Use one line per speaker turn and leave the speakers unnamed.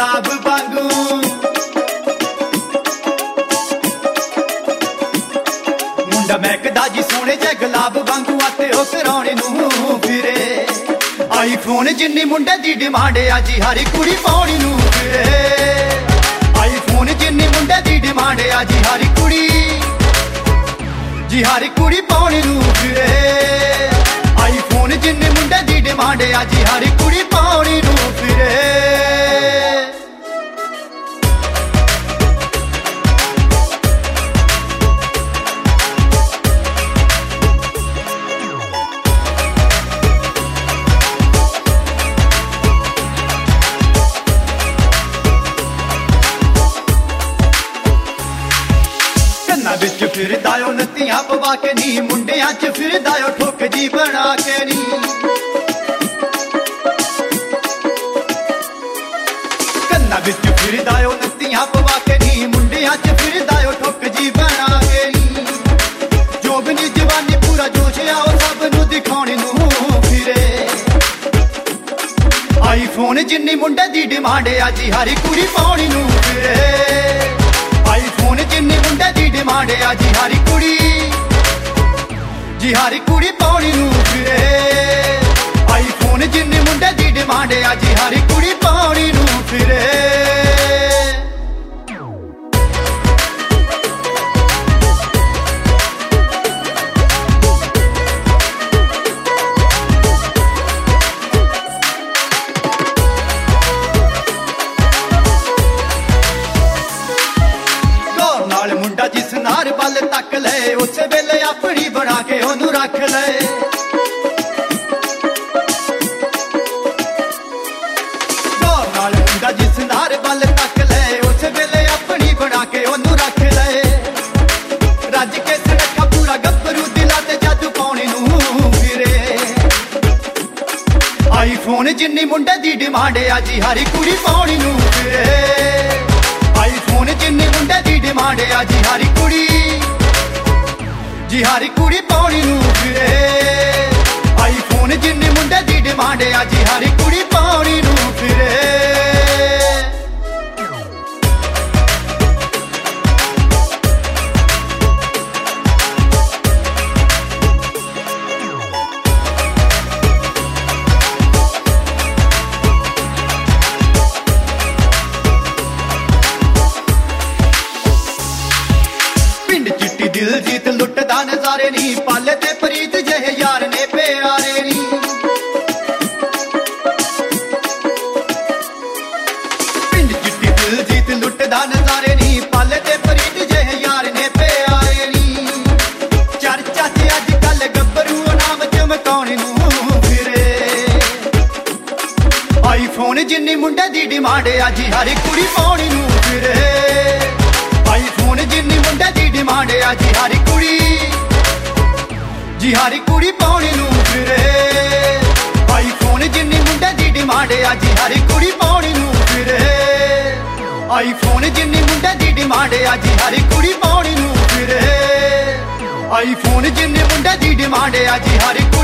गुलाब वांगू मुंडा महकदा जी सोने जे गुलाब वांगू आते ओ कराने नूं फिरे आईफोन जिन्नी मुंडे दी डिमांड आ जी हरी कुड़ी पाउणी नूं फिरे आईफोन जिन्नी मुंडे दी डिमांड आ जी हरी कुड़ी पाउणी नूं फिरे आईफोन जिन्नी मुंडे दी डिमांड आ जी हरी कुड़ी पाउणी नूं फिरे विच फिरदायो नत्तियां पवा के नी मुंडियां च फिरदायो ठोक जी बना के नी कन्ना विच फिरदायो नत्तियां पवा के नी मुंडियां च फिरदायो ठोक जी बना के नी जो भी नी जवानी पूरा जोश आओ सब नू दिखाने नू फिरे आईफोन जिन्नी मुंडे दी डिमांड आ जी हरी कुड़ी पाउणी नू फिरे आईफोन जिन्नी मुंडे दी डिमांड आ जी हरी कुड़ी पाउणी नूं फिरे आईफोन जिन्नी मुंडे दी डिमांड आ जी हरी कुड़ी पाउणी नूं फिरे मुंडा जिस नार बल तक ले उस वेले अपनी बना के ओनू रख ले गौर नाल मुंडा जिस नार बल तक ले उस वेले अपनी बना के ओनू रख ले रज के सड़का पूरा गब्बरू दिला ते जादू पाउणी नूं फिरे आईफोन जिन्नी मुंडे दी डिमांड आ जी हरी कुड़ी पाउणी नूं फिरे आईफोन जिन्नी मुंडे दी डिमांड आ जी हरी कुड़ी पाउणी नूं फिरे आईफोन जिन्नी मुंडे दी डिमांड आ जी हरी कुड़ी पाउणी नूं फिरे दिल जीत लुटदा नजारे नी पाले ते प्रीत जहे यार ने प्यारे नी पिंड चिट्टी दिल जीत लुटदा नजारे नी पाले ते प्रीत जहे यार ने प्यारे नी चर्चा च अज कल गब्बरू नाम चमकाउणे नूं फिरे आईफोन जिन्नी मुंडे दी डिमांड आ जी हरी कुड़ी पाउणी नूं फिरे आईफोन जिन्नी मुंडे दी डिमांड आ जी हरी कुड़ी पाउणी नूं फिरे आईफोन जिन्नी मुंडे दी डिमांड आ जी हरी कुड़ी पाउणी नूं फिरे आईफोन जिन्नी मुंडे दी डिमांड आ जी हरी कुड़ी पाउणी नूं फिरे आईफोन जिन्नी मुंडे दी डिमांड आ जी हरी